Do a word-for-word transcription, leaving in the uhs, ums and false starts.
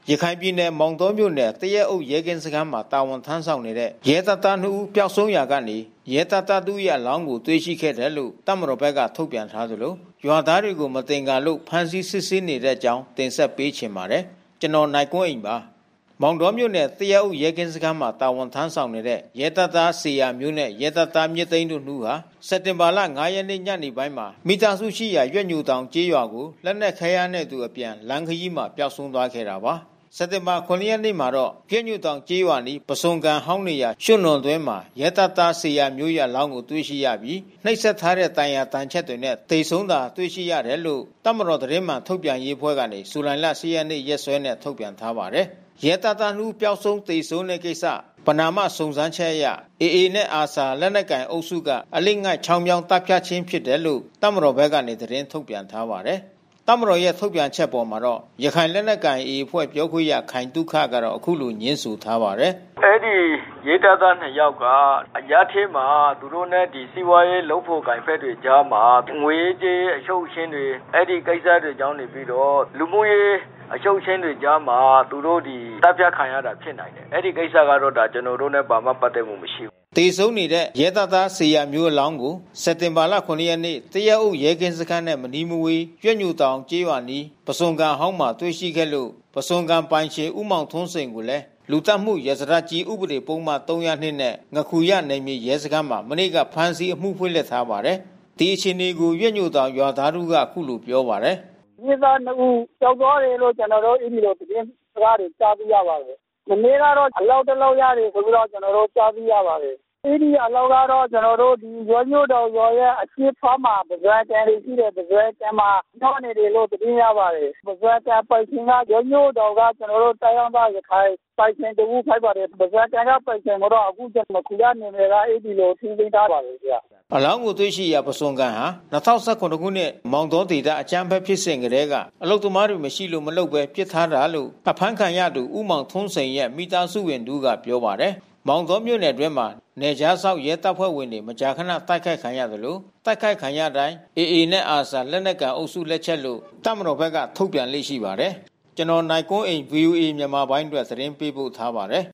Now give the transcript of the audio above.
ရခိုင်ပြည်နယ်မောင်တောမြို့နယ်တရက်အုပ်ရဲကင်းစခန်းမှာတာဝန်ထမ်းဆောင်နေတဲ့ရဲတပ်သားနှစ်ဦးပျောက်ဆုံးရာကနေရဲတပ်သားတို့ရဲ့အလောင်းကိုတွေ့ရှိခဲ့တယ်လို့တပ်မတော်ဘက်ကထုတ်ပြန်ထားသလိုရွာသားတွေကိုမတင်ကားလို့ဖမ်းဆီးစစ်ဆေးနေတဲ့အကြောင်းတင်ဆက်ပေးချင်ပါတယ်။ကျွန်တော်နိုင်ကွန်းအိမ်ပါ။မောင်တော်မြို့နယ်တရက်အုပ်ရဲကင်းစခန်းမှာတာဝန်ထမ်းဆောင်နေတဲ့ရဲတပ်သားစီယာမျိုးနဲ့ရဲတပ်သားမြင့်သိန်းတို့နှစ်ဦးဟာစက်တင်ဘာလ၅ရက်နေ့ညနေပိုင်းမှာမိသားစုရှိရာရွက်ညူတောင်ကျေးရွာကိုလက်နက်ခဲယမ်းနဲ့သူအပြန်လမ်းခရီးမှာပျောက်ဆုံးသွားခဲ့တာပါ။စက်တင်ဘာခုနှစ်ရက်နေ့မှာတော့ရွက်ညူတောင်ကျေးရွာနီးပစုံကန်ဟောင်းနေရရွှွနွန်သွဲမှာရဲတပ်သားစီယာမျိုးရလောင်းကိုတွေ့ရှိရပြီးနှိပ်စက်ထားတဲ့တန်ရာတန်ချက်တွေနဲ့တိတ်ဆုံးတာတွေ့ရှိရတယ်လို့တပ်မတော်သတင်းမှန်ထုတ်ပြန်ရေးဖွဲ့ကနေဇူလိုင်လ၈ရက်နေ့ရက်စွဲနဲ့ထုတ်ပြန်ထားပါတယ်။ရဲတပ်သားနှူးပျောက်ဆုံးတိတ်ဆုံးတဲ့ကိစ္စပနာမစုံစမ်းချက်အရအေအေနဲ့အာဆာလက်နက်ကင်အုပ်စုကအလိငိုက်ချောင်းပြောင်းတပ်ဖြတ်ခြင်းဖြစ်တယ်လို့တပ်မတော်ဘက်ကနေသတင်းထုတ်ပြန်ထားပါတယ်။တပ်မတော်ရဲ့ထုတ်ပြန်ချက်ပေါ်မှာတော့ရခိုင်လက်နက်ကင်အေအဖွဲ့ပြောခွင့်ရခိုင်တုခကတော့အခုလိုညင်းဆိုထားပါတယ်။အဲဒီရဲတပ်သားနှစ်ယောက်ကအရာထဲမှာသူတို့နဲ့ဒီစီဝါရေးလုံဖို့ကင်ဖက်တွေကြားမှာငွေကြေးအရှုပ်ရှင်းတွေအဲဒီကိစ္စတွေကြောင့်နေပြီးတော့လူမှုရေးအရှုပ်ရှင်းတွေကြားမှာသူတို့ဒီတပ်ဖြတ်ခံရတာဖြစ်နိုင်တယ်။အဲဒီကိစ္စကတော့ဒါကျွန်တော်တို့နဲ့ဘာမှပတ်သက်မှုမရှိဘူး။တေဆုံးနေတဲ့ရဲတပ်သားစီယာမျိုးအလောင်းကိုစက်တင်ဘာလခုနှစ်ရက်နေ့တရက်အုပ်ရဲကင်းစခန်းနဲ့မနီးမဝေးရွက်ညူတောင်ကျေးရွာနီးပစုံကန်ဟောင်းမှာတွေ့ရှိခဲ့လို့ပစုံကန်ပိုင်ရှင်ဦးမောင်ထွန်းစိန်ကိုလည်းလူတပ်မှုရဲစရကြီးဥပဒေပုံမှန်၃၀၂နဲ့ငခုရနယ်မြေရဲစခန်းမှာမနေ့ကဖမ်းဆီးအမှုဖွင့်လှစ်ထားပါတယ်။ဒီအခြေအနေကိုရွက်ညူတောင်ရွာသားတို့ကအခုလိုပြောပါတယ်။ဒီသားနှစ်ဦးကြောက်သွားတယ်လို့ကျွန်တော်တို့အင်းဒီလိုသတင်းစကားတွေကြားသိရပါတယ်။မနေ့ကတော့အလောက်တလောက်ရတယ်ဆိုပြီးတော့ကျွန်တော်တို့ကြားသိရပါတယ်။အဲဒီအလောက်ကတော့ကျွန်တော်တို့ဒီရွက်ညူတောင်ရွာရဲ့အရှိဖားမှာပဇွဲတန်တွေရှိတဲ့ပဇွဲတန်မှာနှောနေတယ်လို့သတင်းရပါတယ်။ပဇွဲတန်ပိုင်ရှင်ကရွက်ညူတောင်ကကျွန်တော်တို့တိုင်းအောင်သားရခိုင်ပိုင်ရှင်တူဖိုက်ပါတယ်ပဇွဲတန်ကပိုင်ရှင်ကတော့အခုကျွန်တော်ခုရနေနေတာအဲဒီလိုသင်သိထားပါတယ်ဗျာအလောင်းကိုတွေ့ရှိရပစုံကန်ဟာ၂၀၁၇ခုနှစ်မောင်တော်ဒေသအကြမ်းဖက်ဖြစ်စဉ်ကလေးကအလုတ်သမားတွေမရှိလို့မလုပ်ပဲပြစ်ထားတာလို့အဖမ်းခံရသူဦးမောင်ထွန်းစိန်ရဲ့မိသားစုဝင်တို့ကပြောပါတယ်။မောင်တော်မြို့နယ်တွင်းမှာနေကြားဆောက်ရဲတပ်ဖွဲ့ဝင်တွေမကြာခဏတိုက်ခိုက်ခံရတယ်လို့တိုက်ခိုက်ခံရတိုင်းအေအေနဲ့အာဆာလက်နက်ကန်အုပ်စုလက်ချက်လို့တပ်မတော်ဘက်ကထုတ်ပြန်လေ့ရှိပါတယ်။ကျွန်တော်နိုင်ကွန်းအိမ် ဗီအိုအေ မြန်မာပိုင်းအတွက်သတင်းပေးပို့ထားပါတယ်